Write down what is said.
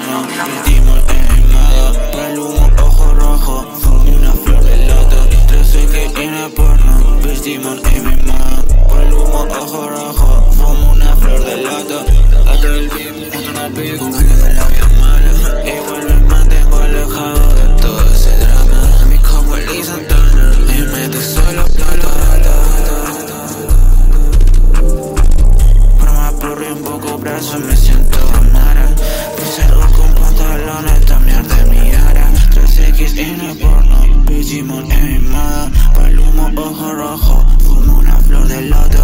porno. Vestimos en mi moda, pa'l humo, ojo rojo, fumo una flor de lata. 13 que en porno. Vestimos en mi moda, pa'l humo, ojo rojo, fumo una flor de lata. Hasta el beat, una pico, de la vida mala. Igual me mantengo alejado de todo ese drama. Mi como Lee Santana, me mete solo plata. Por más porro y un poco brazo me siento amara. Salgo con pantalones, esta mierda es mi ara. 3X en el porno, vestimos en mi moda. Pa'l humo, ojo rojo, fumo una flor de lata.